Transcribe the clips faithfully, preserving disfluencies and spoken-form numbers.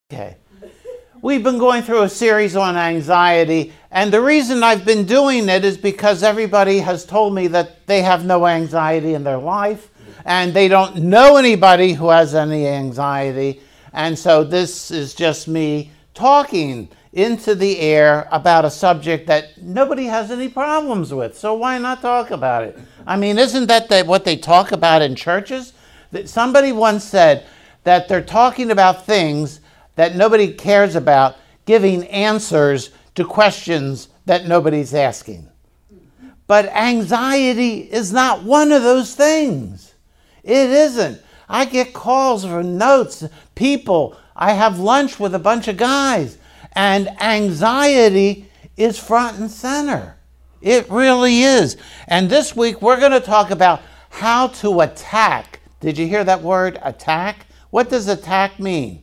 Okay. We've been going through a series on anxiety, and the reason I've been doing it is because everybody has told me that they have no anxiety in their life, and they don't know anybody who has any anxiety, and so this is just me talking into the air about a subject that nobody has any problems with, so why not talk about it? I mean, isn't that the, what they talk about in churches? That somebody once said that they're talking about things that nobody cares about, giving answers to questions that nobody's asking. But anxiety is not one of those things. It isn't. I get calls or notes, people, I have lunch with a bunch of guys, and anxiety is front and center. It really is. And this week we're going to talk about how to attack. Did you hear that word, attack? What does attack mean?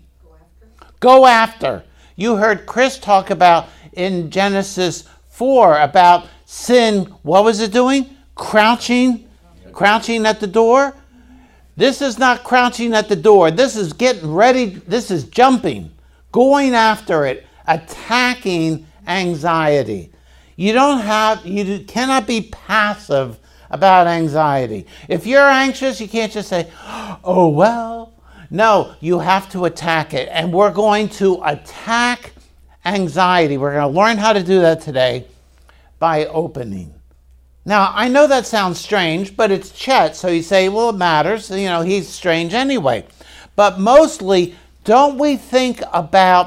Go after. You heard Chris talk about in Genesis four about sin. What was it doing? Crouching. Crouching at the door. This is not crouching at the door. This is getting ready. This is jumping. Going after it. Attacking anxiety. You don't have, you cannot be passive about anxiety. If you're anxious, you can't just say, oh, well. No, you have to attack it. And we're going to attack anxiety. We're going to learn how to do that today by opening. Now, I know that sounds strange, but it's Chet. So you say, well, it matters. You know, he's strange anyway. But mostly, don't we think about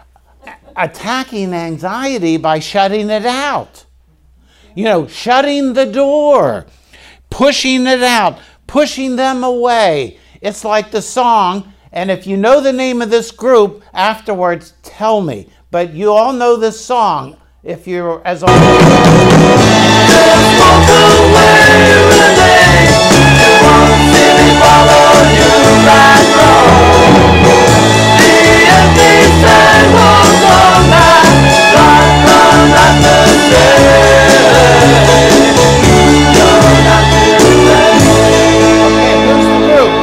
attacking anxiety by shutting it out? You know, shutting the door, pushing it out, pushing them away. It's like the song, and if you know the name of this group, afterwards tell me. But you all know this song if you're as old. Walk away, Renee. You won't see me follow you right home. The empty sidewalks on my dark run at the day. You're not to blame. Okay, who's the group?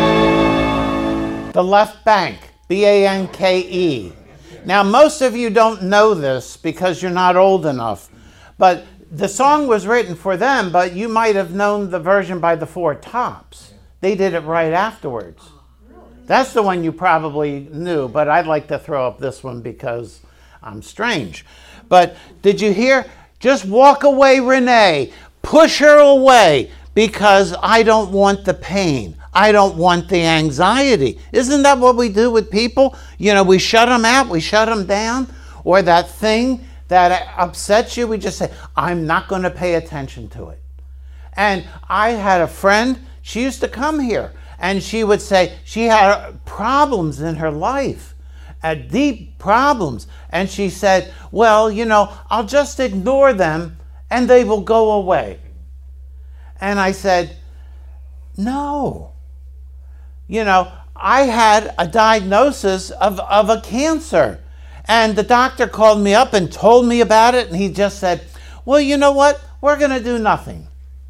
The Left Banke, B A N K E. Now, most of you don't know this because you're not old enough, but the song was written for them, but you might have known the version by the Four Tops. They did it right afterwards. That's the one you probably knew, but I'd like to throw up this one because I'm strange. But did you hear? Just walk away, Renee. Push her away because I don't want the pain. I don't want the anxiety. Isn't that what we do with people? You know, we shut them out, we shut them down, or that thing that upsets you, we just say, I'm not going to pay attention to it. And I had a friend, she used to come here, and she would say she had problems in her life, uh, deep problems. And she said, well, you know, I'll just ignore them and they will go away. And I said, no. You know, I had a diagnosis of, of a cancer. And the doctor called me up and told me about it. And he just said, well, you know what? We're going to do nothing.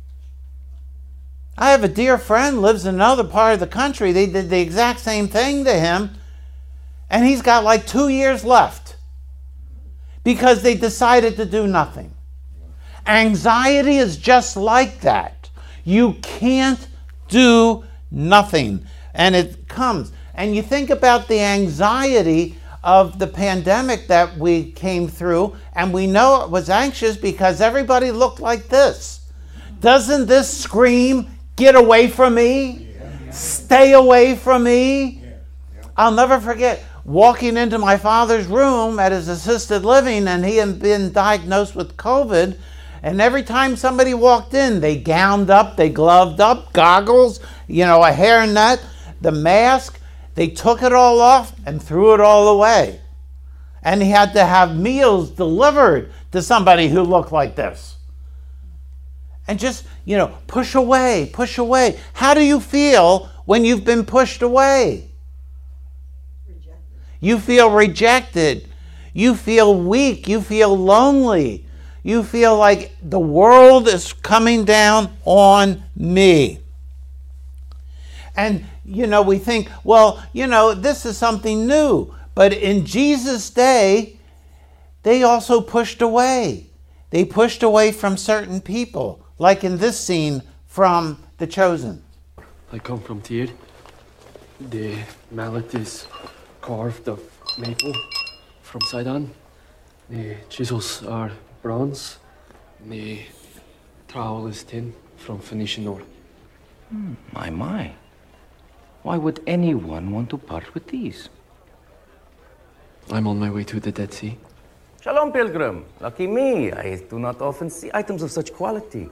I have a dear friend, lives in another part of the country. They did the exact same thing to him. And he's got like two years left. Because they decided to do nothing. Anxiety is just like that. You can't do nothing. And it comes. And you think about the anxiety of the pandemic that we came through, and we know it was anxious because everybody looked like this. Doesn't this scream, get away from me? Yeah. Stay away from me? Yeah. Yeah. I'll never forget walking into my father's room at his assisted living, and he had been diagnosed with COVID. And every time somebody walked in, they gowned up, they gloved up, goggles, you know, a hairnet, the mask, they took it all off and threw it all away. And he had to have meals delivered to somebody who looked like this. And just, you know, push away, push away. How do you feel when you've been pushed away? Rejected. You feel rejected. You feel weak. You feel lonely. You feel like the world is coming down on me. And, you know, we think, well, you know, this is something new. But in Jesus' day, they also pushed away. They pushed away from certain people, like in this scene from The Chosen. I come from Tyr. The mallet is carved of maple from Sidon. The chisels are bronze. The trowel is tin from Phoenician ore. Hmm, my, my. Why would anyone want to part with these? I'm on my way to the Dead Sea. Shalom, pilgrim. Lucky me. I do not often see items of such quality.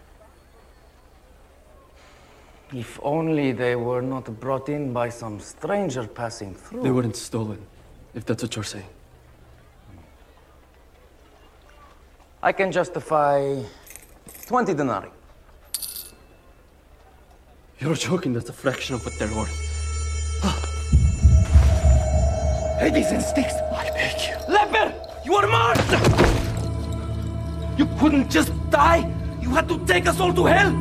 If only they were not brought in by some stranger passing through. They weren't stolen, if that's what you're saying. I can justify twenty denarii. You're joking, that's a fraction of what they're worth. Hades and Styx! I beg you. Leper! You are marked! You couldn't just die! You had to take us all to hell!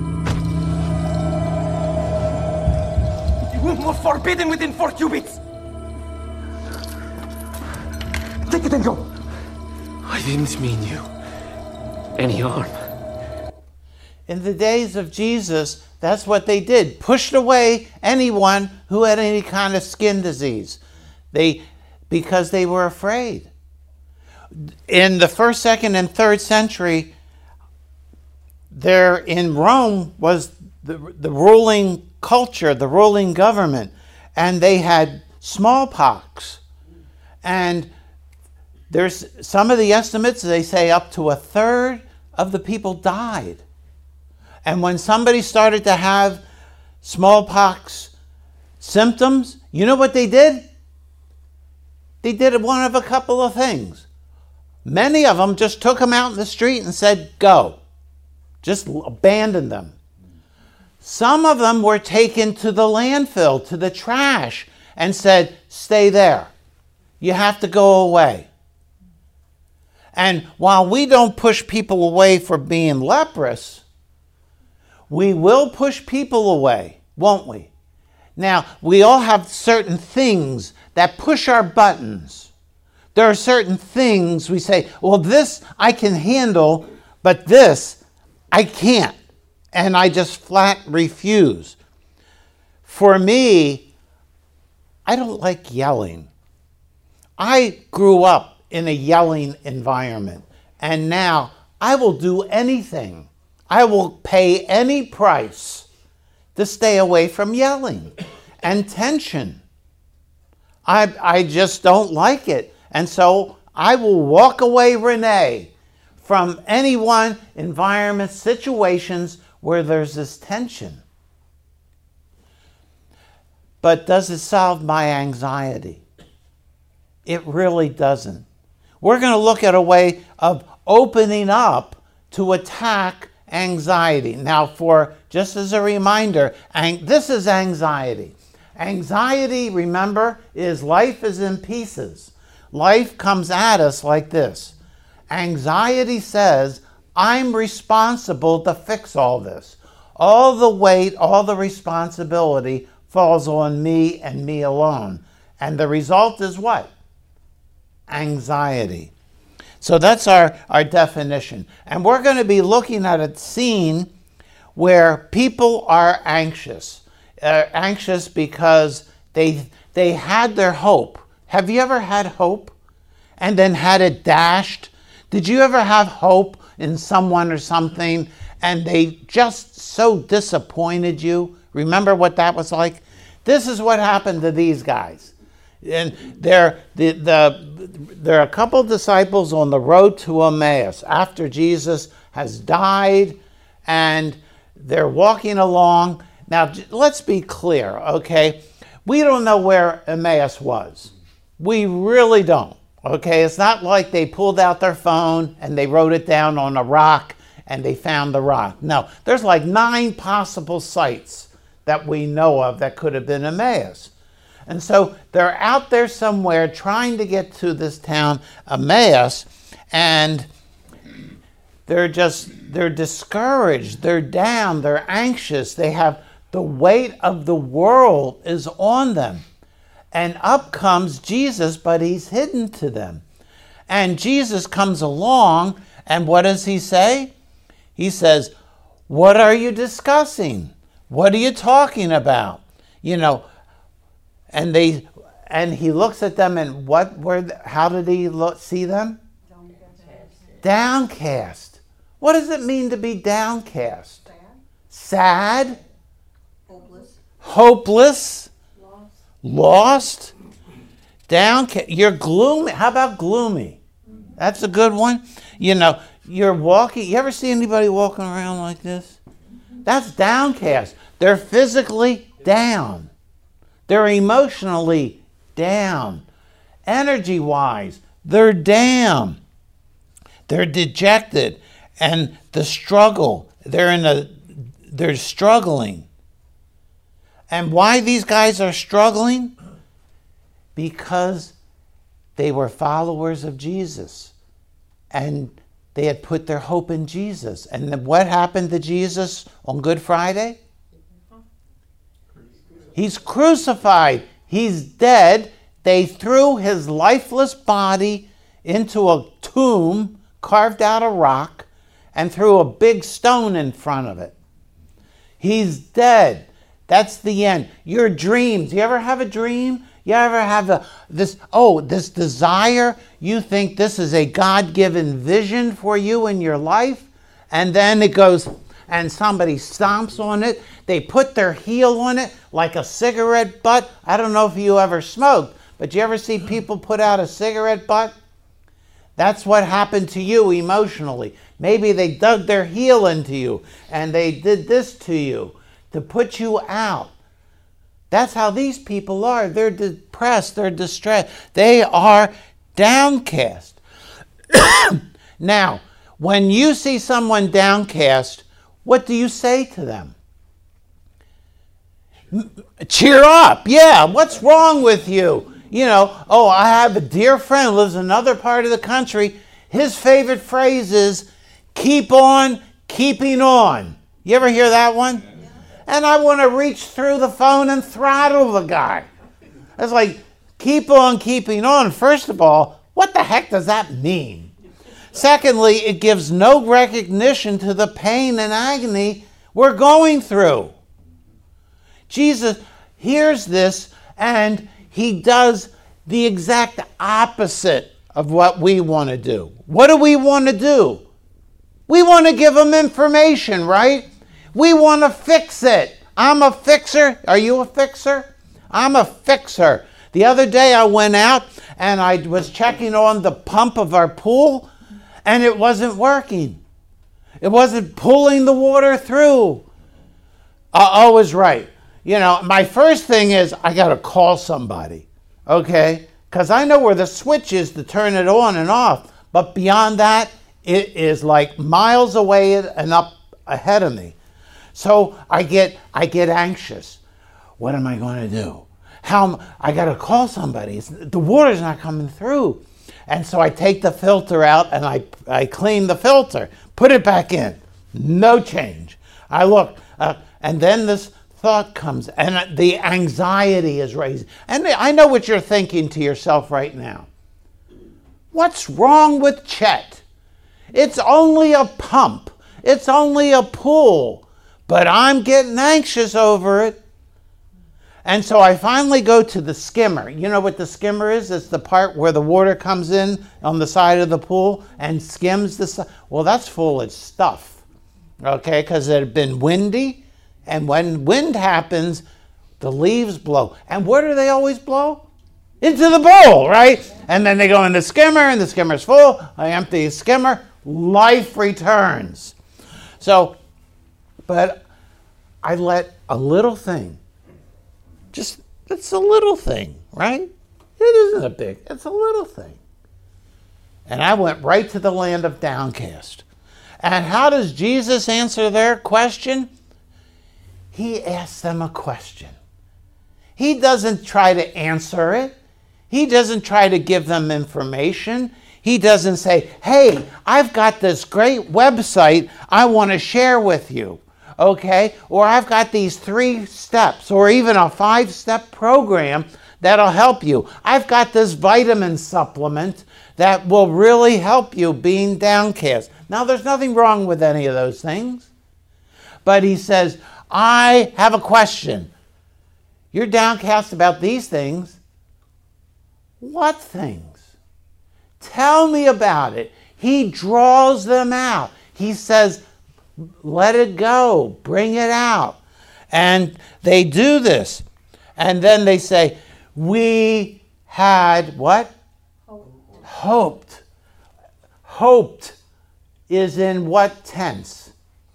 You were forbidden within four cubits! Take it and go! I didn't mean you any harm. In the days of Jesus, that's what they did. Pushed away anyone who had any kind of skin disease. They, because they were afraid. In the first, second, and third century, there in Rome was the, the ruling culture, the ruling government, and they had smallpox. And there's some of the estimates, they say up to a third of the people died. And when somebody started to have smallpox symptoms, you know what they did? They did one of a couple of things. Many of them just took them out in the street and said, go. Just abandoned them. Some of them were taken to the landfill, to the trash, and said, stay there. You have to go away. And while we don't push people away for being leprous, we will push people away, won't we? Now, we all have certain things that push our buttons. There are certain things we say, well, this I can handle, but this I can't. And I just flat refuse. For me, I don't like yelling. I grew up in a yelling environment, and now I will do anything. I will pay any price to stay away from yelling and tension. I, I just don't like it. And so I will walk away, Renee, from anyone, environments, situations where there's this tension. But does it solve my anxiety? It really doesn't. We're going to look at a way of opening up to attack anxiety. Now, for just as a reminder, ang- this is anxiety. Anxiety, remember, is life is in pieces. Life comes at us like this. Anxiety says, I'm responsible to fix all this. All the weight, all the responsibility falls on me and me alone. And the result is what? Anxiety. So that's our, our definition. And we're going to be looking at a scene where people are anxious. Uh, anxious because they, they had their hope. Have you ever had hope and then had it dashed? Did you ever have hope in someone or something and they just so disappointed you? Remember what that was like? This is what happened to these guys. And there, the, the, there are a couple disciples on the road to Emmaus after Jesus has died, and they're walking along. Now, let's be clear, okay? We don't know where Emmaus was. We really don't, okay? It's not like they pulled out their phone and they wrote it down on a rock and they found the rock. No, there's like nine possible sites that we know of that could have been Emmaus. And so they're out there somewhere trying to get to this town, Emmaus, and they're just, they're discouraged, they're down, they're anxious, they have the weight of the world is on them. And up comes Jesus, but he's hidden to them. And Jesus comes along, and what does he say? He says, what are you discussing? What are you talking about? You know, and they, and he looks at them, and what were, the, how did he look, see them? Downcast. Downcast. What does it mean to be downcast? Sad. Sad. Hopeless. Hopeless. Lost. Lost. Downcast. You're gloomy. How about gloomy? That's a good one. You know, you're walking. You ever see anybody walking around like this? That's downcast. They're physically down. They're emotionally down. Energy-wise, they're down. They're dejected. And the struggle, they're in a, they're struggling. And why these guys are struggling? Because they were followers of Jesus. And they had put their hope in Jesus. And then what happened to Jesus on Good Friday? He's crucified. He's dead. They threw his lifeless body into a tomb carved out of rock and threw a big stone in front of it. He's dead. That's the end. Your dreams. You ever have a dream? You ever have a, this, oh, this desire? You think this is a God-given vision for you in your life? And then it goes, and somebody stomps on it. They put their heel on it like a cigarette butt. I don't know if you ever smoked, but you ever see people put out a cigarette butt? That's what happened to you emotionally. Maybe they dug their heel into you and they did this to you to put you out. That's how these people are. They're depressed. They're distressed. They are downcast. Now, when you see someone downcast, what do you say to them? Cheer up. Yeah, what's wrong with you? You know, oh, I have a dear friend who lives in another part of the country. His favorite phrase is, keep on keeping on. You ever hear that one? Yeah. And I want to reach through the phone and throttle the guy. It's like, keep on keeping on. First of all, what the heck does that mean? Secondly, it gives no recognition to the pain and agony we're going through. Jesus hears this and he does the exact opposite of what we want to do. What do we want to do? We want to give them information, right? We want to fix it. I'm a fixer. Are you a fixer? I'm a fixer. The other day I went out and I was checking on the pump of our pool and it wasn't working. It wasn't pulling the water through. Uh, I was right. You know, my first thing is I got to call somebody, okay? Because I know where the switch is to turn it on and off. But beyond that, it is like miles away and up ahead of me. So I get I get anxious. What am I going to do? How I got to call somebody. It's, the water's not coming through. And so I take the filter out and I, I clean the filter, put it back in. No change. I look, uh, and then this thought comes and the anxiety is raised. And I know what you're thinking to yourself right now. What's wrong with Chet? It's only a pump. It's only a pool. But I'm getting anxious over it. And so I finally go to the skimmer. You know what the skimmer is? It's the part where the water comes in on the side of the pool and skims the side. Well, that's full of stuff, okay, because it had been windy. And when wind happens, the leaves blow. And where do they always blow? Into the bowl, right? And then they go in the skimmer, and the skimmer's full. I empty the skimmer. Life returns. So, but I let a little thing, just, it's a little thing, right? It isn't a big, it's a little thing. And I went right to the land of downcast. And how does Jesus answer their question? He asks them a question. He doesn't try to answer it. He doesn't try to give them information. He doesn't say, hey, I've got this great website I want to share with you, okay? Or I've got these three steps or even a five-step program that'll help you. I've got this vitamin supplement that will really help you being downcast. Now, there's nothing wrong with any of those things. But he says, I have a question. You're downcast about these things. What things? Tell me about it. He draws them out. He says, let it go. Bring it out. And they do this. And then they say, we had what? Hope. Hoped. Hoped is in what tense?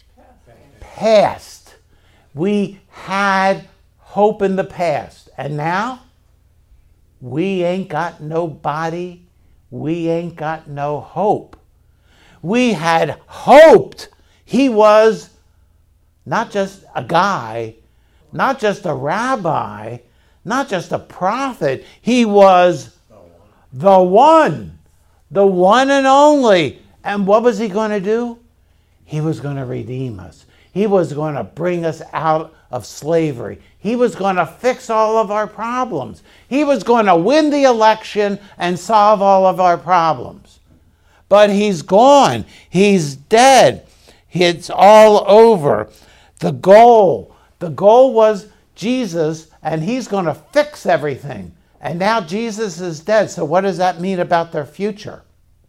Past. We had hope in the past. And now? We ain't got no body. We ain't got no hope. We had hoped he was not just a guy, not just a rabbi, not just a prophet. He was the one, the one and only. And what was he going to do? He was going to redeem us. He was going to bring us out of slavery. He was going to fix all of our problems. He was going to win the election and solve all of our problems. But he's gone. He's dead. It's all over. The goal, the goal was Jesus, and he's going to fix everything. And now Jesus is dead. So what does that mean about their future?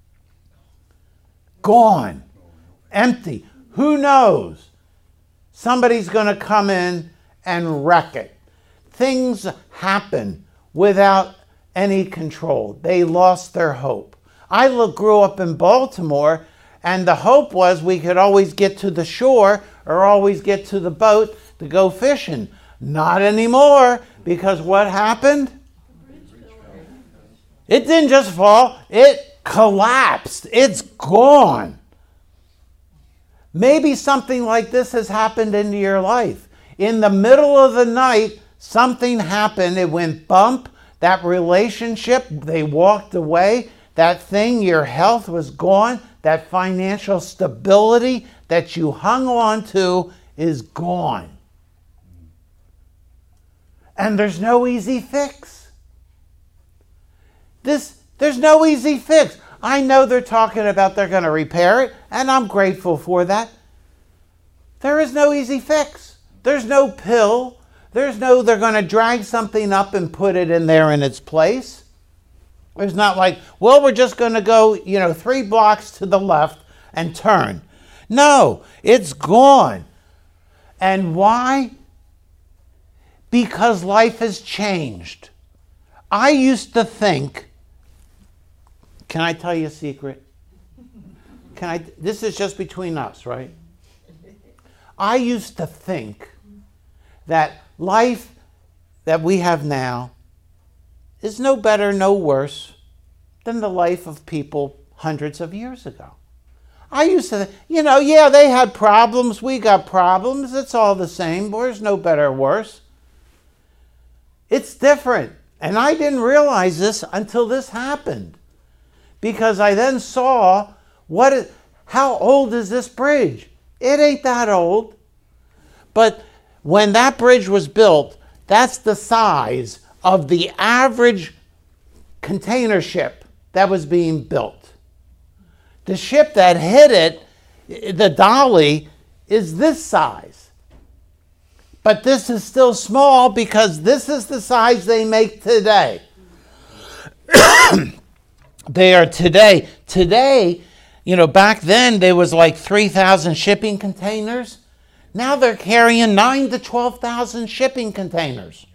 Gone. Empty. Who knows? Somebody's going to come in and wreck it. Things happen without any control. They lost their hope. I look, grew up in Baltimore, and the hope was we could always get to the shore or always get to the boat to go fishing. Not anymore, because what happened? It didn't just fall, it collapsed. It's gone. Maybe something like this has happened into your life. In the middle of the night, something happened. It went bump. That relationship, they walked away. That thing, your health was gone. That financial stability that you hung on to is gone. And there's no easy fix. This, there's no easy fix. I know they're talking about they're going to repair it, and I'm grateful for that. There is no easy fix. There's no pill. There's no they're going to drag something up and put it in there in its place. It's not like, well, we're just going to go, you know, three blocks to the left and turn. No, it's gone. And why? Because life has changed. I used to think, can I tell you a secret? Can I? This is just between us, right? I used to think that life that we have now is no better, no worse than the life of people hundreds of years ago. I used to, you know, yeah, they had problems, we got problems, it's all the same, there's no better or worse. It's different. And I didn't realize this until this happened. Because I then saw, what is, how old is this bridge? It ain't that old. But when that bridge was built, that's the size of the average container ship that was being built. The ship that hit it, the dolly, is this size. But this is still small because this is the size they make today. They are today. Today, you know, back then there was like three thousand shipping containers. Now they're carrying nine to twelve thousand shipping containers.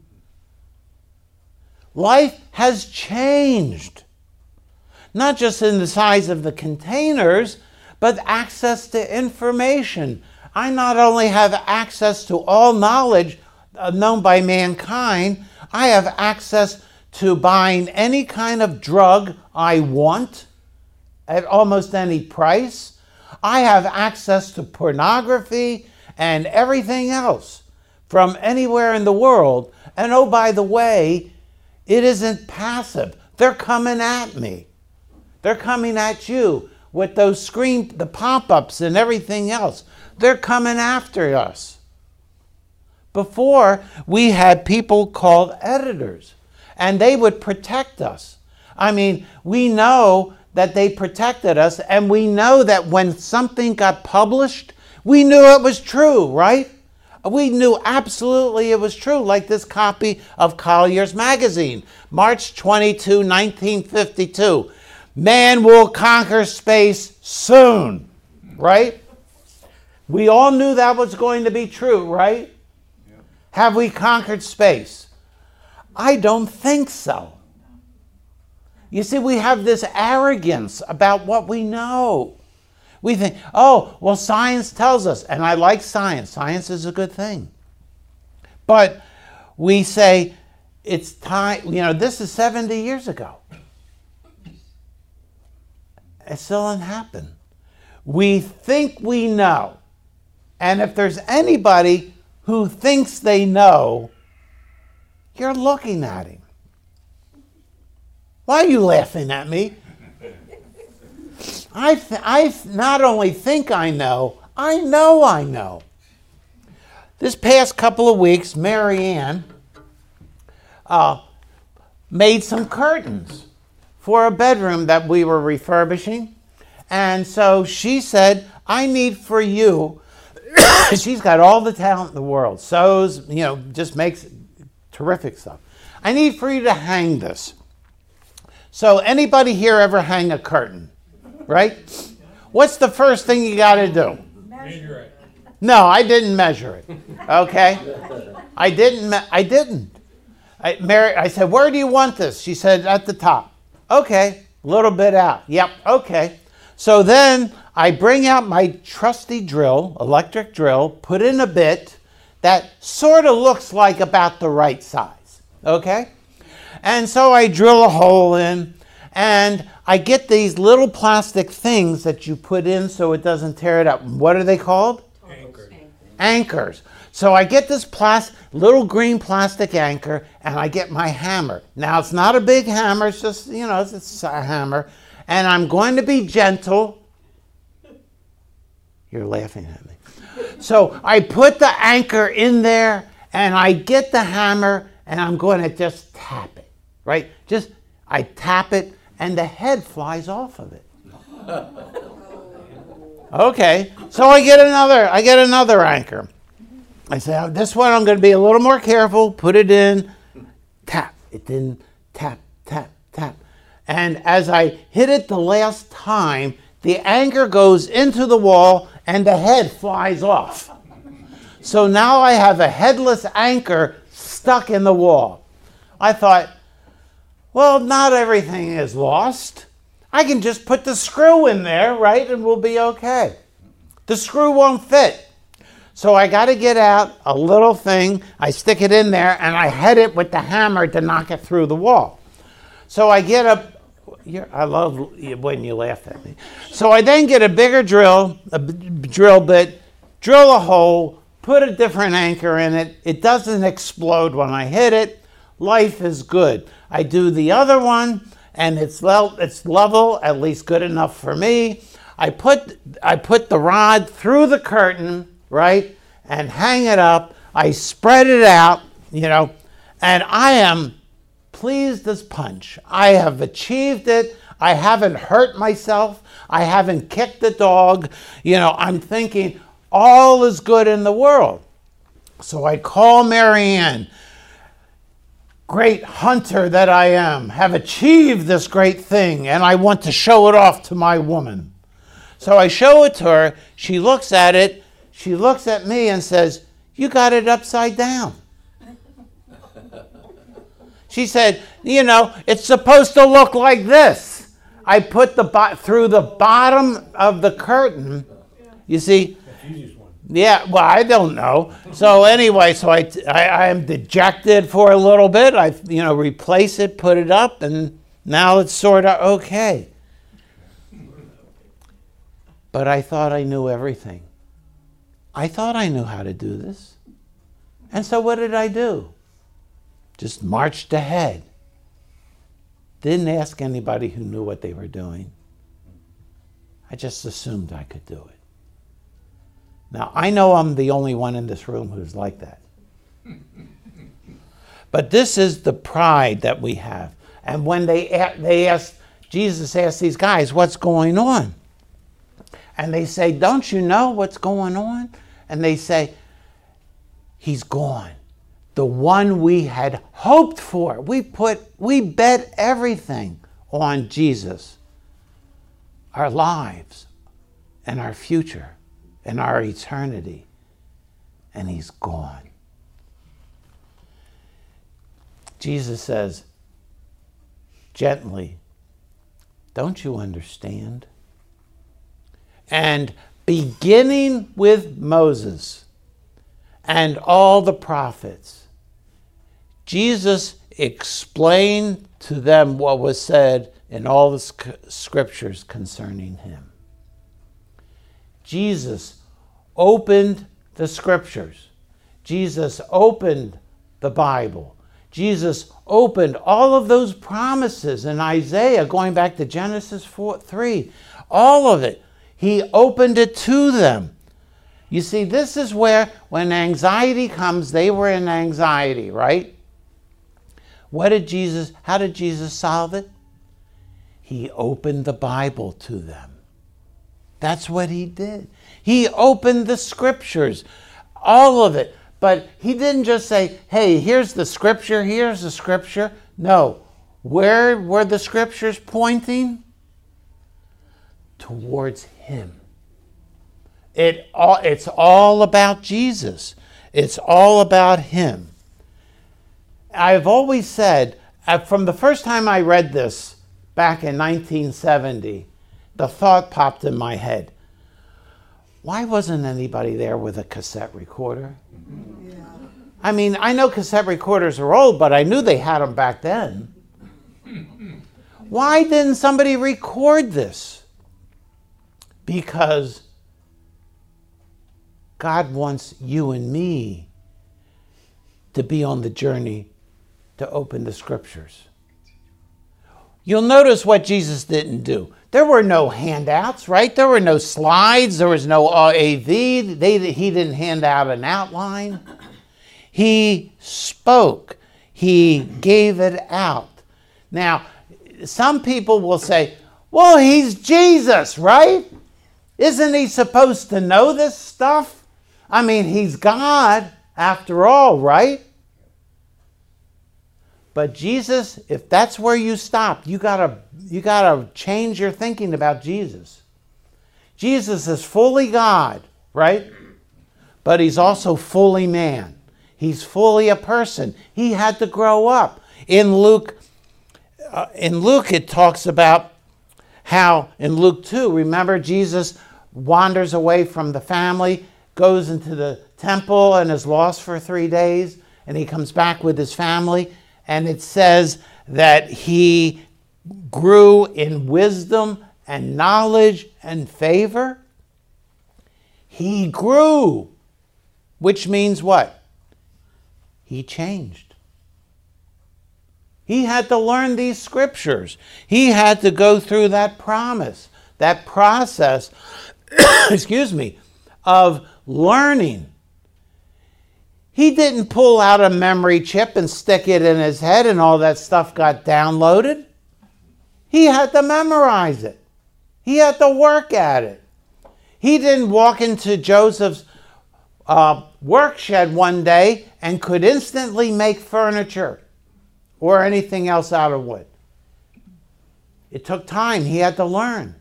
Life has changed. Not just in the size of the containers, but access to information. I not only have access to all knowledge uh, known by mankind, I have access to buying any kind of drug I want at almost any price. I have access to pornography and everything else from anywhere in the world. And oh, by the way, it isn't passive. They're coming at me. They're coming at you with those screen, the pop-ups and everything else. They're coming after us. Before, we had people called editors. and they would protect us. I mean, we know that they protected us, and we know that when something got published, we knew it was true, right? We knew absolutely it was true, like this copy of Collier's magazine, March twenty-second, nineteen fifty-two. Man will conquer space soon, right? We all knew that was going to be true, right? Yeah. Have we conquered space? I don't think so. You see, we have this arrogance about what we know. We think, oh, well, science tells us, and I like science. Science is a good thing. But we say, it's time, you know, this is seventy years ago. It still didn't happen. We think we know. And if there's anybody who thinks they know, you're looking at him. Why are you laughing at me? I, th- I th- not only think I know, I know I know. This past couple of weeks, Mary Ann uh, made some curtains for a bedroom that we were refurbishing. And so she said, I need for you, she's got all the talent in the world, sews, you know, just makes terrific stuff. I need for you to hang this. So anybody here ever hang a curtain, right? What's the first thing you got to do? Measure it. No, I didn't measure it. Okay, I didn't. Me- I didn't. I, Mary, I said, where do you want this? She said, at the top. Okay, a little bit out. Yep. Okay. So then I bring out my trusty drill, electric drill, put in a bit that sort of looks like about the right size. Okay. And so I drill a hole in, and I get these little plastic things that you put in so it doesn't tear it up. What are they called? Anchors. Anchors. So I get this plas- little green plastic anchor, and I get my hammer. Now, it's not a big hammer. It's just, you know, it's, it's a hammer. And I'm going to be gentle. You're laughing at me. So I put the anchor in there, and I get the hammer, and I'm going to just tap it. Right? Just, I tap it, and the head flies off of it. Okay, so I get another, I get another anchor. I say, oh, this one I'm going to be a little more careful, put it in, tap, it didn't, tap, tap, tap. And as I hit it the last time, the anchor goes into the wall, and the head flies off. So now I have a headless anchor stuck in the wall. I thought, well, not everything is lost. I can just put the screw in there, right, and we'll be okay. The screw won't fit. So I got to get out a little thing. I stick it in there, and I hit it with the hammer to knock it through the wall. So I get a, you're, I love when you laugh at me. So I then get a bigger drill, a b- drill bit, drill a hole, put a different anchor in it. It doesn't explode when I hit it. Life is good. I do the other one, and it's le- it's level, at least good enough for me. I put I put the rod through the curtain, right, and hang it up. I spread it out, you know, and I am pleased as punch. I have achieved it. I haven't hurt myself. I haven't kicked the dog. You know, I'm thinking all is good in the world. So I call Mary Ann. Great hunter that I am, have achieved this great thing, and I want to show it off to my woman. So I show it to her. She looks at it. She looks at me and says, you got it upside down. She said, you know, it's supposed to look like this. I put the bo- through the bottom of the curtain, you see. Yeah, well, I don't know. So anyway, so I, I, I am dejected for a little bit. I, you know, replace it, put it up, and now it's sort of okay. But I thought I knew everything. I thought I knew how to do this. And so what did I do? Just marched ahead. Didn't ask anybody who knew what they were doing. I just assumed I could do it. Now, I know I'm the only one in this room who's like that. But this is the pride that we have. And when they they asked, Jesus asked these guys, what's going on? And they say, don't you know what's going on? And they say, he's gone. The one we had hoped for. We put, we bet everything on Jesus. Our lives and our future and our eternity. And he's gone. Jesus says, gently, don't you understand? And beginning with Moses and all the prophets, Jesus explained to them what was said in all the scriptures concerning him. Jesus opened the scriptures. Jesus opened the Bible. Jesus opened all of those promises in Isaiah, going back to Genesis four, three, all of it. He opened it to them. You see, this is where, when anxiety comes, they were in anxiety, right? What did Jesus, how did Jesus solve it? He opened the Bible to them. That's what he did. He opened the scriptures, all of it. But he didn't just say, hey, here's the scripture, here's the scripture. No. Where were the scriptures pointing? Towards him. It all, it's all about Jesus. It's all about him. I've always said, uh, from the first time I read this back in nineteen seventy, the thought popped in my head, why wasn't anybody there with a cassette recorder? Yeah. I mean, I know cassette recorders are old, but I knew they had them back then. Why didn't somebody record this? Because God wants you and me to be on the journey to open the scriptures. You'll notice what Jesus didn't do. There were no handouts, right? There were no slides. There was no A V. They, he didn't hand out an outline. He spoke. He gave it out. Now, some people will say, well, he's Jesus, right? Isn't he supposed to know this stuff? I mean, he's God after all, right? But Jesus, if that's where you stop, you gotta, you gotta change your thinking about Jesus. Jesus is fully God, right? But he's also fully man. He's fully a person. He had to grow up. In Luke, uh, in Luke it talks about how, in Luke two, remember Jesus wanders away from the family, goes into the temple and is lost for three days, and he comes back with his family, and it says that he grew in wisdom and knowledge and favor. He grew, which means what? He changed. He had to learn these scriptures. He had to go through that promise, that process, excuse me, of learning. He didn't pull out a memory chip and stick it in his head and all that stuff got downloaded. He had to memorize it. He had to work at it. He didn't walk into Joseph's uh, work shed one day and could instantly make furniture or anything else out of wood. It took time. He had to learn.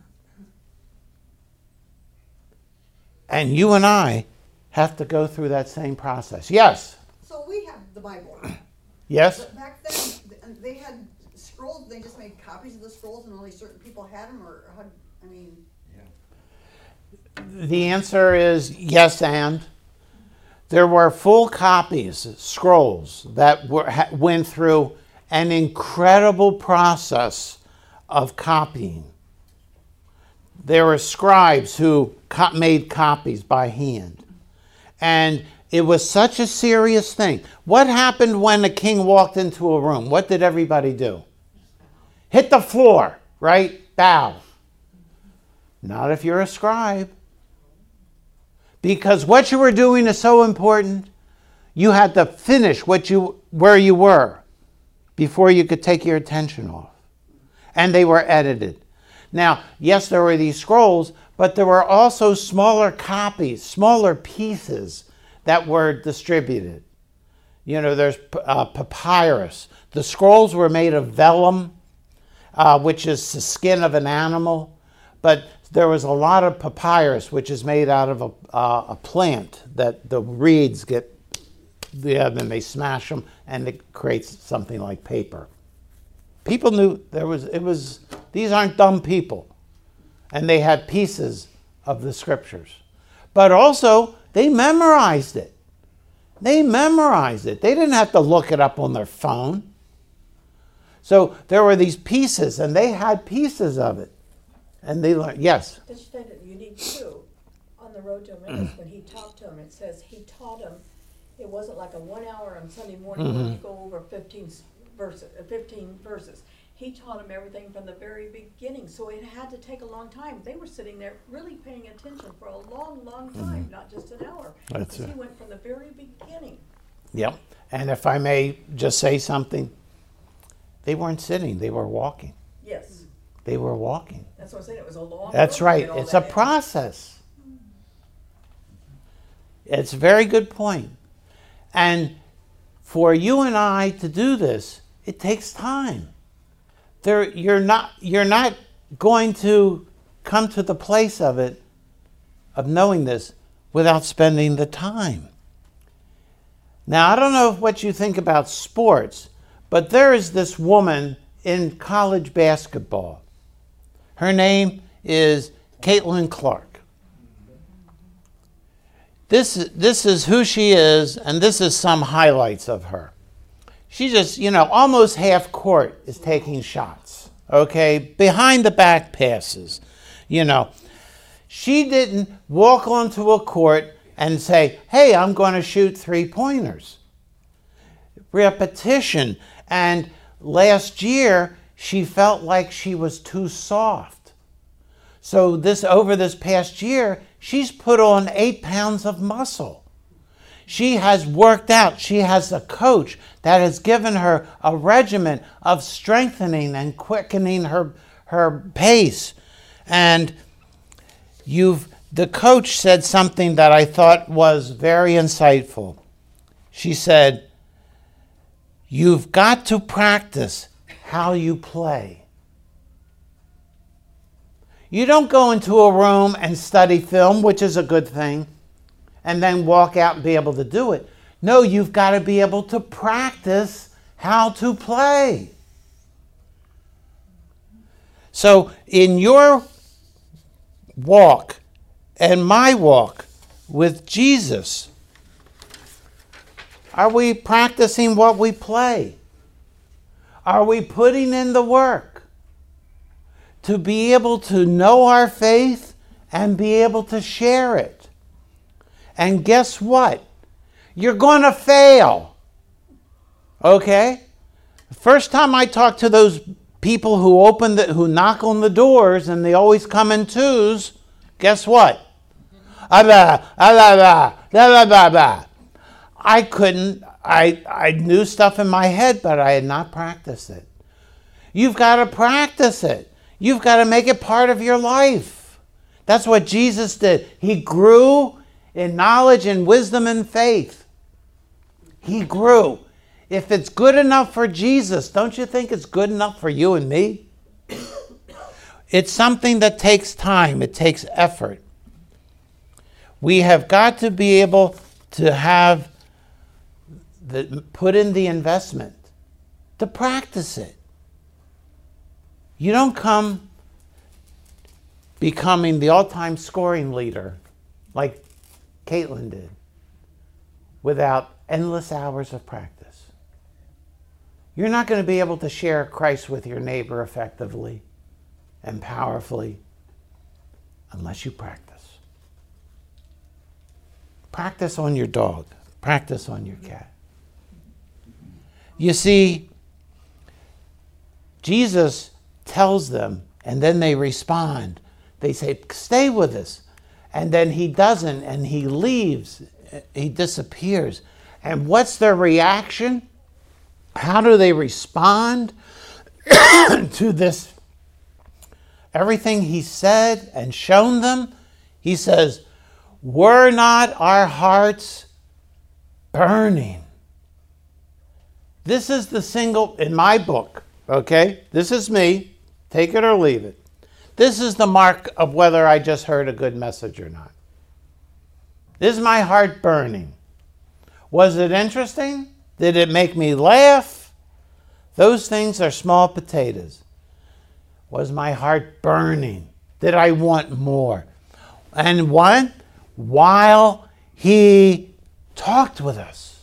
And you and I have to go through that same process. Yes? So we have the Bible. Yes? But back then, they had scrolls. They just made copies of the scrolls and only certain people had them? Or, how, I mean... The answer is yes and. There were full copies, scrolls, that were, went through an incredible process of copying. There were scribes who co- made copies by hand. And it was such a serious thing. What happened when a king walked into a room? What did everybody do? Hit the floor, right? Bow. Not if you're a scribe. Because what you were doing is so important. You had to finish what you where you were before you could take your attention off. And they were edited. Now, yes, there were these scrolls, but there were also smaller copies, smaller pieces that were distributed. You know, there's uh, papyrus. The scrolls were made of vellum, uh, which is the skin of an animal. But there was a lot of papyrus, which is made out of a, uh, a plant that the reeds get, yeah, then they smash them, and it creates something like paper. People knew there was, it was, these aren't dumb people. And they had pieces of the scriptures. But also, they memorized it. They memorized it. They didn't have to look it up on their phone. So there were these pieces, and they had pieces of it. And they learned, yes? Did you think that you need two on the road to Emmaus when he talked to them? It says he taught them. It wasn't like a one hour on Sunday morning mm-hmm. where you go over fifteen verses. fifteen verses. He taught them everything from the very beginning. So it had to take a long time. They were sitting there really paying attention for a long, long time, mm-hmm. not just an hour. That's it. He went from the very beginning. Yep. And if I may just say something, they weren't sitting, they were walking. Yes. They were walking. That's what I'm saying. It was a long That's right. It's a process. It's a very good point. And for you and I to do this, it takes time. There, you're not, you're not going to come to the place of it, of knowing this, without spending the time. Now, I don't know what you think about sports, but there is this woman in college basketball. Her name is Caitlin Clark. This, this is who she is, and this is some highlights of her. She just, you know, almost half court is taking shots, okay? Behind the back passes, you know. She didn't walk onto a court and say, hey, I'm going to shoot three-pointers. Repetition. And last year, she felt like she was too soft. So this over this past year, she's put on eight pounds of muscle. She has worked out. She has a coach that has given her a regimen of strengthening and quickening her, her pace. And you've the coach said something that I thought was very insightful. She said, you've got to practice how you play. You don't go into a room and study film, which is a good thing, and then walk out and be able to do it. No, you've got to be able to practice how to play. So in your walk and my walk with Jesus, are we practicing what we play? Are we putting in the work to be able to know our faith and be able to share it? And guess what? You're going to fail. Okay? The first time I talk to those people who open the, who knock on the doors and they always come in twos, guess what? I couldn't, I, I knew stuff in my head, but I had not practiced it. You've got to practice it. You've got to make it part of your life. That's what Jesus did. He grew in knowledge and wisdom and faith. He grew. If it's good enough for Jesus, don't you think it's good enough for you and me? It's something that takes time. It takes effort. We have got to be able to have the, put in the investment to practice it. You don't come becoming the all-time scoring leader like Caitlin did without endless hours of practice. You're not going to be able to share Christ with your neighbor effectively and powerfully unless you practice. Practice on your dog. Practice on your cat. You see, Jesus tells them, and then they respond. They say, stay with us. And then he doesn't, and he leaves. He disappears. And what's their reaction? How do they respond to this? Everything he said and shown them, he says, were not our hearts burning? This is the single, in my book, okay? This is me. Take it or leave it. This is the mark of whether I just heard a good message or not. Is my heart burning? Was it interesting? Did it make me laugh? Those things are small potatoes. Was my heart burning? Did I want more? And what? While he talked with us.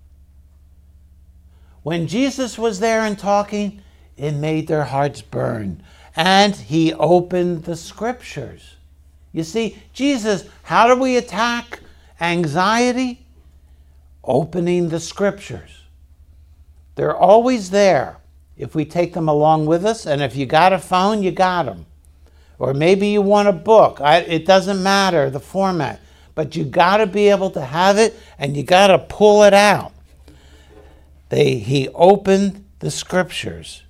When Jesus was there and talking, it made their hearts burn. And he opened the scriptures. You see, Jesus, how do we attack anxiety? Opening the scriptures. They're always there if we take them along with us. And if you got a phone, you got them. Or maybe you want a book. I, it doesn't matter the format. But you got to be able to have it, and you got to pull it out. They, he opened the scriptures.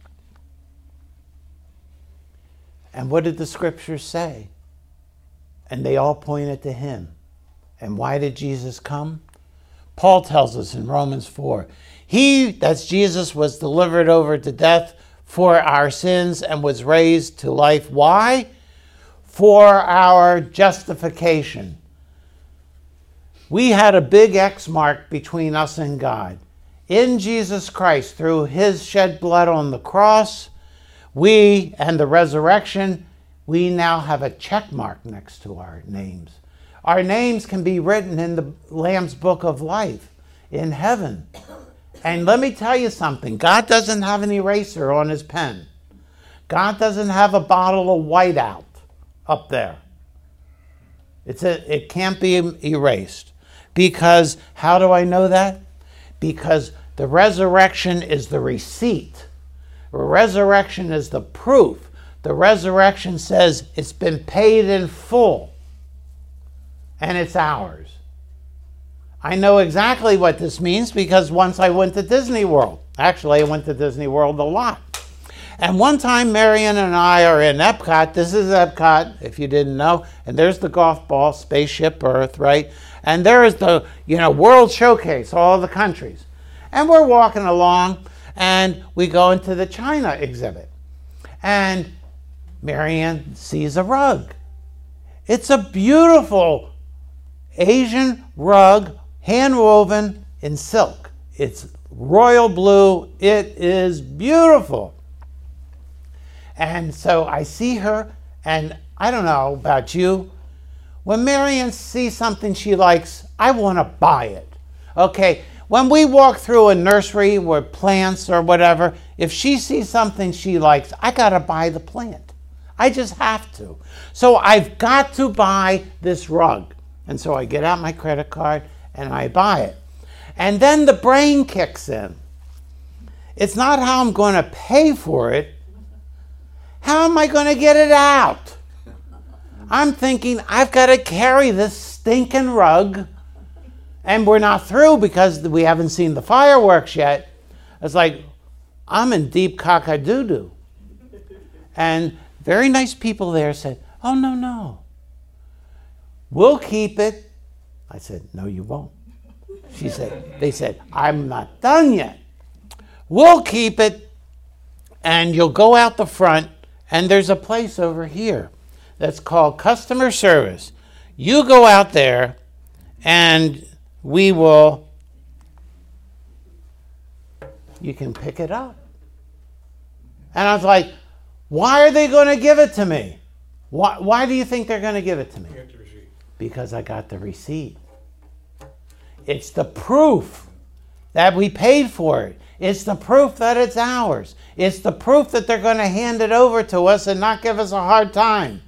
And what did the scriptures say? And they all pointed to him. And why did Jesus come? Paul tells us in Romans four, he, that's Jesus, was delivered over to death for our sins and was raised to life. Why? For our justification. We had a big X mark between us and God. In Jesus Christ, through his shed blood on the cross, we, and the resurrection, we now have a check mark next to our names. Our names can be written in the Lamb's Book of Life in heaven. And let me tell you something. God doesn't have an eraser on his pen. God doesn't have a bottle of whiteout up there. It's a, it can't be erased. Because, how do I know that? Because the resurrection is the receipt. The resurrection is the proof. The resurrection says it's been paid in full. And it's ours. I know exactly what this means because once I went to Disney World. Actually, I went to Disney World a lot. And one time, Marion and I are in Epcot. This is Epcot, if you didn't know. And there's the golf ball, Spaceship Earth, right? And there is the, you know, World Showcase, all the countries. And we're walking along, and we go into the China exhibit. And Marion sees a rug. It's a beautiful Asian rug, hand-woven in silk. It's royal blue. It is beautiful. And so I see her, and I don't know about you. When Marion sees something she likes, I want to buy it. Okay, when we walk through a nursery with plants or whatever, if she sees something she likes, I got to buy the plant. I just have to. So I've got to buy this rug. And so I get out my credit card and I buy it. And then the brain kicks in. It's not how I'm going to pay for it. How am I going to get it out? I'm thinking I've got to carry this stinking rug, and we're not through because we haven't seen the fireworks yet. It's like, I'm in deep cock-a-doo-doo. And very nice people there said, oh, no, no. We'll keep it. I said, no, you won't. She said, they said, I'm not done yet. We'll keep it, and you'll go out the front, and there's a place over here that's called customer service. You go out there, and we will, you can pick it up. And I was like, why are they going to give it to me? Why, why do you think they're going to give it to me? Because I got the receipt. It's the proof that we paid for it. It's the proof that it's ours. It's the proof that they're going to hand it over to us and not give us a hard time.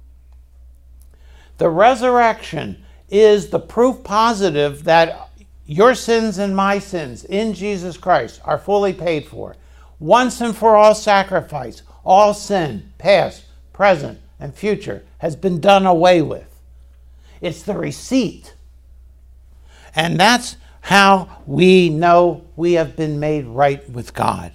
The resurrection is the proof positive that your sins and my sins in Jesus Christ are fully paid for. Once and for all sacrifice, all sin, past, present, and future, has been done away with. It's the receipt. And that's how we know we have been made right with God.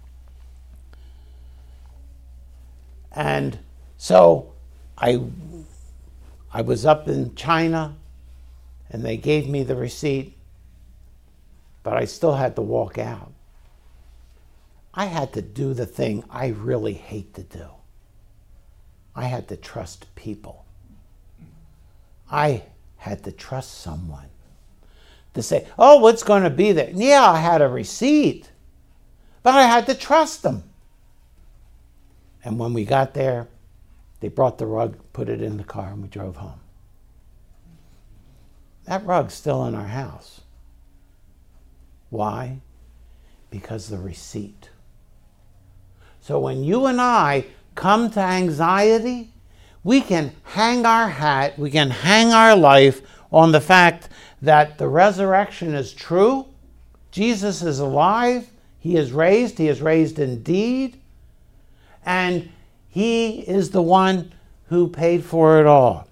And so I, I was up in China, and they gave me the receipt, but I still had to walk out. I had to do the thing I really hate to do. I had to trust people. I had to trust someone to say, oh, what's going to be there? Yeah, I had a receipt, but I had to trust them. And when we got there, they brought the rug, put it in the car, and we drove home. That rug's still in our house. Why? Because the receipt. So when you and I come to anxiety, we can hang our hat, we can hang our life on the fact that the resurrection is true. Jesus is alive. He is raised. He is raised indeed. And he is the one who paid for it all.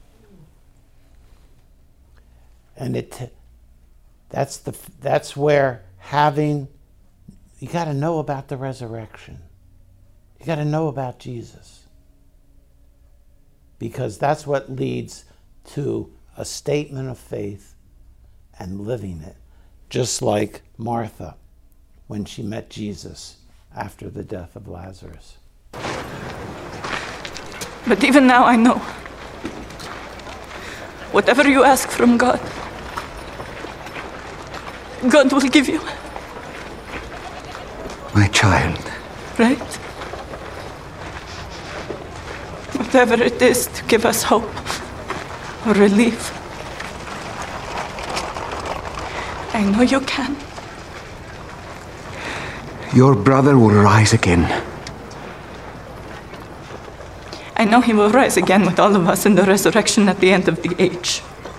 And it that's the that's where having you got to know about the resurrection. You got to know about Jesus. Because that's what leads to a statement of faith and living it. Just like Martha when she met Jesus after the death of Lazarus. But even now I know, whatever you ask from God, God will give you. My child. Right? Whatever it is to give us hope or relief. I know you can. Your brother will rise again. I know he will rise again with all of us in the resurrection at the end of the age.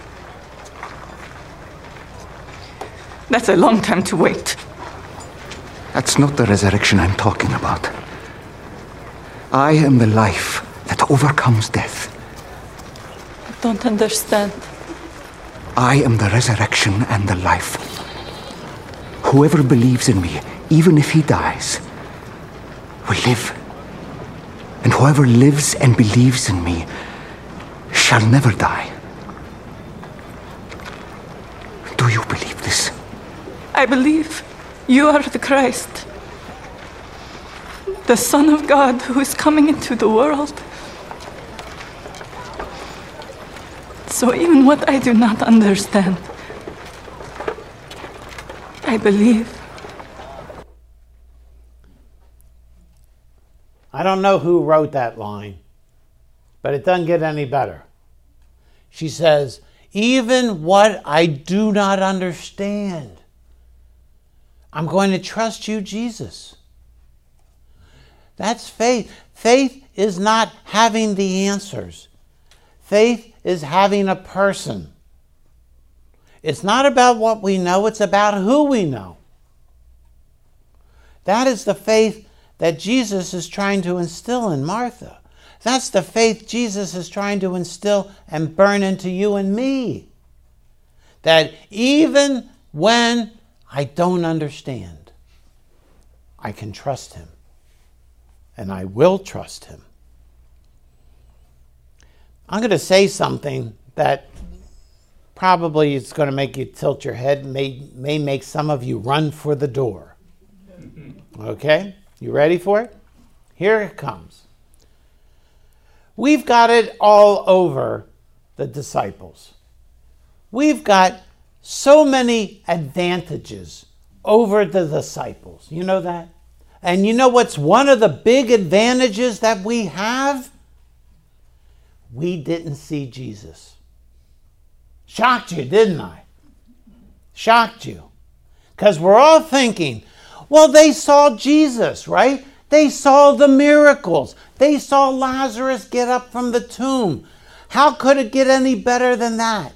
That's a long time to wait. That's not the resurrection I'm talking about. I am the life that overcomes death. I don't understand. I am the resurrection and the life. Whoever believes in me, even if he dies, will live. And whoever lives and believes in me shall never die. Do you believe this? I believe you are the Christ, the Son of God who is coming into the world. So even what I do not understand, I believe. I don't know who wrote that line, but it doesn't get any better. She says, even what I do not understand, I'm going to trust you, Jesus. That's faith. Faith is not having the answers. Faith is having a person. It's not about what we know, it's about who we know. That is the faith that Jesus is trying to instill in Martha. That's the faith Jesus is trying to instill and burn into you and me. That even when I don't understand, I can trust him. And I will trust him. I'm going to say something that probably is going to make you tilt your head, may, may make some of you run for the door. Okay? You ready for it? Here it comes. We've got it all over the disciples. We've got so many advantages over the disciples. You know that? And you know what's one of the big advantages that we have? We didn't see Jesus. Shocked you, didn't I? Shocked you. Because we're all thinking, well, they saw Jesus, right? They saw the miracles. They saw Lazarus get up from the tomb. How could it get any better than that?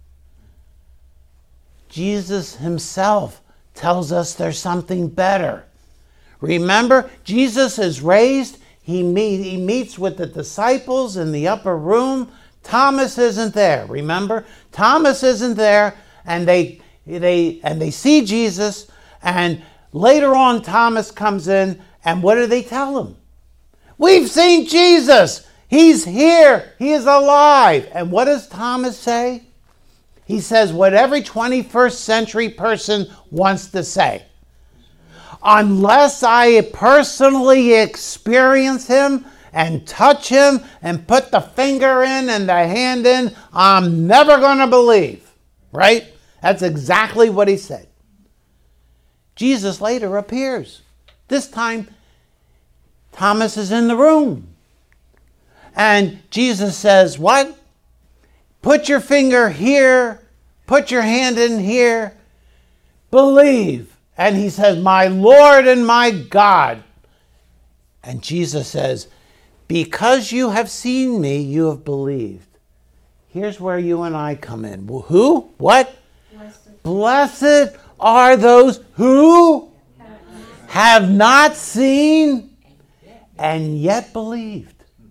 Jesus himself tells us there's something better. Remember, Jesus is raised. He, meet, he meets with the disciples in the upper room. Thomas isn't there. Remember? Thomas isn't there. And they they and they see Jesus, and later on Thomas comes in, and what do they tell him? We've seen Jesus. He's here. He is alive. And what does Thomas say? He says what every twenty-first century person wants to say. Unless I personally experience him and touch him and put the finger in and the hand in, I'm never going to believe. Right? That's exactly what he said. Jesus later appears. This time, Thomas is in the room. And Jesus says, what? Put your finger here. Put your hand in here. Believe. And he says, my Lord and my God. And Jesus says, because you have seen me, you have believed. Here's where you and I come in. Who? What? Blessed, Blessed are those who have not seen and yet believed.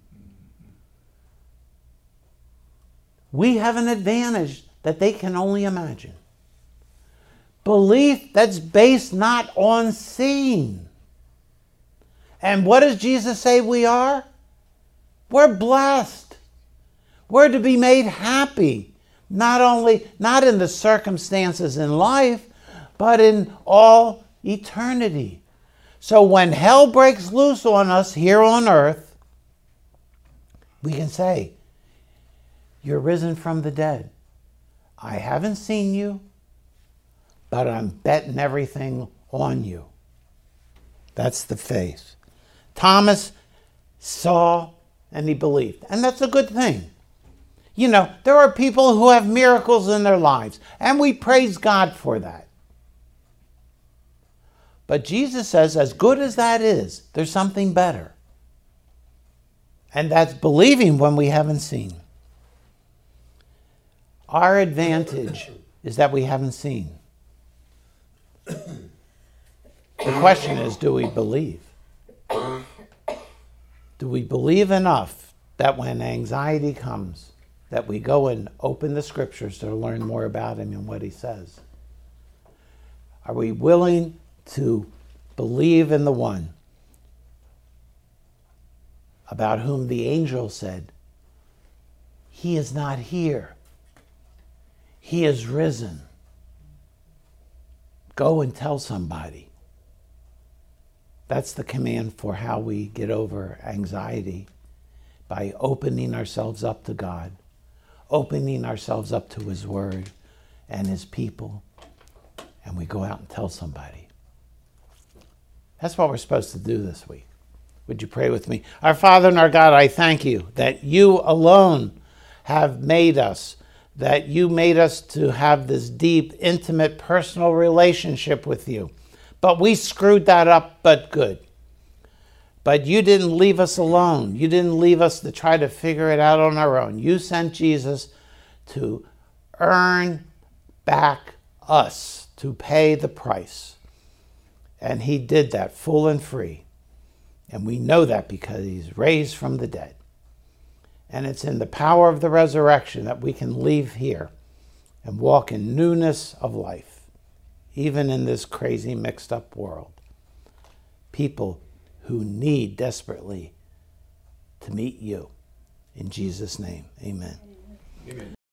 We have an advantage that they can only imagine. Belief that's based not on seeing. And what does Jesus say we are? We're blessed. We're to be made happy. Not only, not in the circumstances in life, but in all eternity. So when hell breaks loose on us here on earth, we can say, you're risen from the dead. I haven't seen you, but I'm betting everything on you. That's the faith. Thomas saw and he believed. And that's a good thing. You know, there are people who have miracles in their lives, and we praise God for that. But Jesus says, as good as that is, there's something better. And that's believing when we haven't seen. Our advantage is that we haven't seen. The question is, do we believe? Do we believe enough that when anxiety comes, that we go and open the scriptures to learn more about him and what he says? Are we willing to believe in the one about whom the angel said, he is not here. He is risen. Go and tell somebody. That's the command for how we get over anxiety, by opening ourselves up to God, opening ourselves up to his word and his people, and we go out and tell somebody. That's what we're supposed to do this week. Would you pray with me? Our Father and our God, I thank you that you alone have made us, that you made us to have this deep, intimate, personal relationship with you. But we screwed that up, but good. But you didn't leave us alone. You didn't leave us to try to figure it out on our own. You sent Jesus to earn back us, to pay the price. And he did that full and free. And we know that because he's raised from the dead. And it's in the power of the resurrection that we can leave here and walk in newness of life, even in this crazy mixed up world. People who need desperately to meet you. In Jesus' name, amen. Amen.